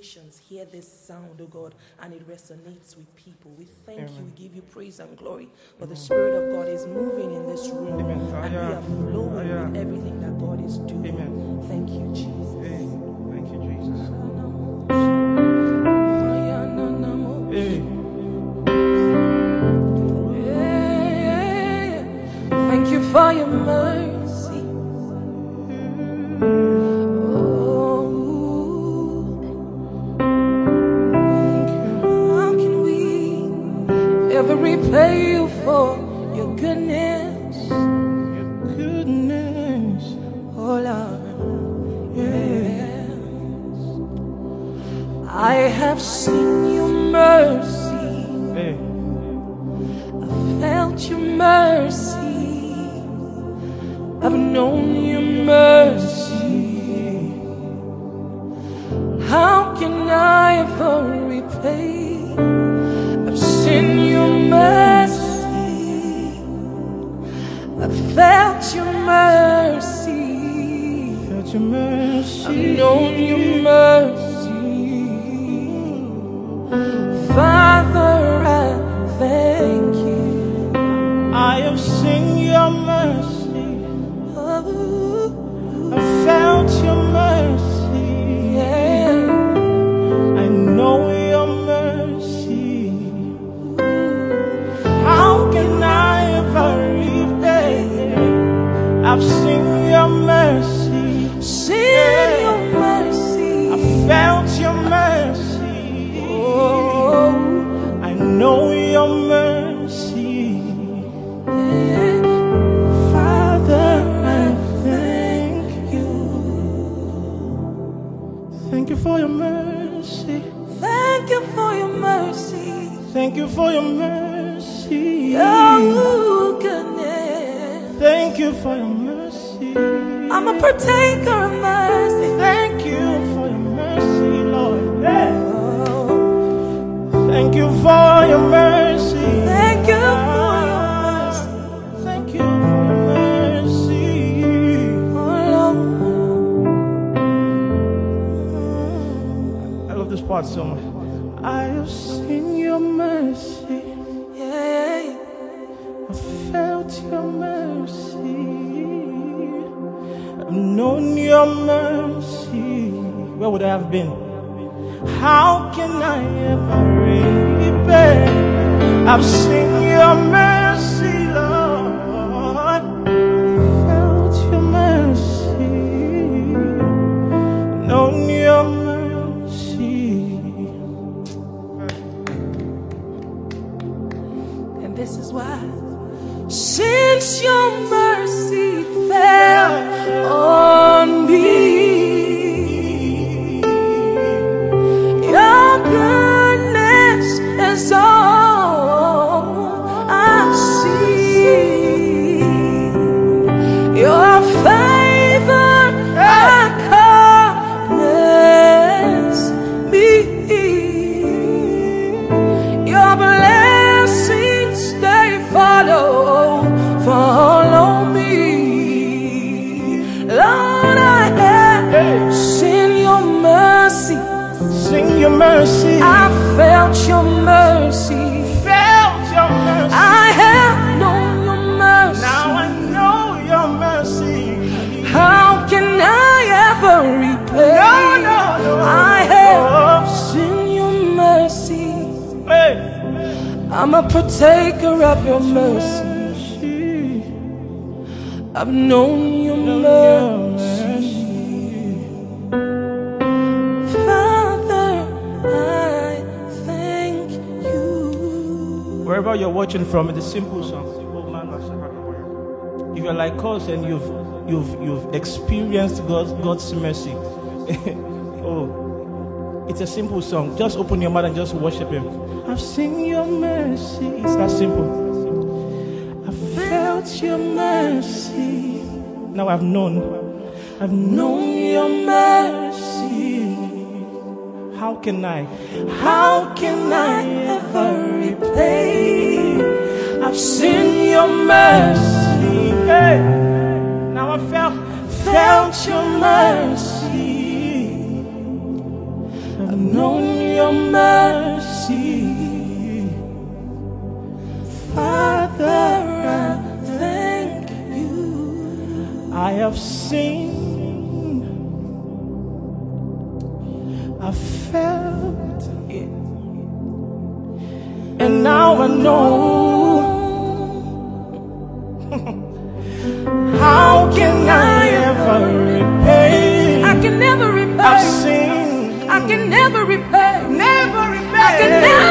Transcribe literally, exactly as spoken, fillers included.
nations hear this sound, oh God, and it resonates with people. We thank Amen. you, we give you praise and glory, for the Spirit of God is moving in this room. Amen. And we are flowing Oh, yeah. with everything that God is doing. Amen. Thank you, Jesus. Hey, thank you, Jesus. Hey. Thank you for your mercy. Oh, how can we ever repay you for your goodness? Your goodness. Oh Lord, yes. I have seen your mercy. Hey. I felt your mercy. I've known your mercy. How can I ever repay? I've seen your mercy. I felt your mercy. Felt your mercy. I've known your mercy. Father, I thank you. I have seen your mercy. I felt your mercy. Yeah. I know your mercy. How can I ever repay? I've seen your mercy. Seen your mercy. I felt your mercy. Oh, I know your mercy. yeah. Father, I thank you. Thank you for your mercy. Thank you for your mercy. Thank you for your mercy. Oh, goodness. Thank you for your mercy. I'm a partaker of mercy. Thank you for your mercy, Lord. Oh, Thank you for your mercy. thank you for your mercy. Thank you for your mercy. Oh, Lord. I love this part so much. I have seen your mercy. Yeah. I felt your mercy. I've known your mercy. Where would I have been? How can I ever repay? I've seen your mercy, Lord. Felt your mercy. Known your mercy. And this is why. Since your mercy fell on me, your goodness is all I see. Your favor accompanies me. Your blessings, they follow, follow me. Lord, I have seen your mercy. Sing your mercy. I felt your mercy. Felt your mercy. I have known your mercy. Now I know your mercy. How can I ever repay? No, no, no. I have seen your mercy. Hey. I'm a partaker of your mercy. I've known your mercy. Father, I thank you. Wherever you're watching from, it's a simple song. If you're like us and you've you've you've experienced God's God's mercy, oh, it's a simple song. Just open your mouth and just worship Him. I've seen your mercy. It's that simple. I felt your mercy. Now I've known. I've known your mercy. How can I? How can I ever repay? I've seen your mercy. Hey. Now I felt felt your mercy. I've known your mercy. Father, I thank you. I have seen, I felt it, and now I know. How can I ever repay? I can never repay. I've seen, I can never repay. never repay. I can never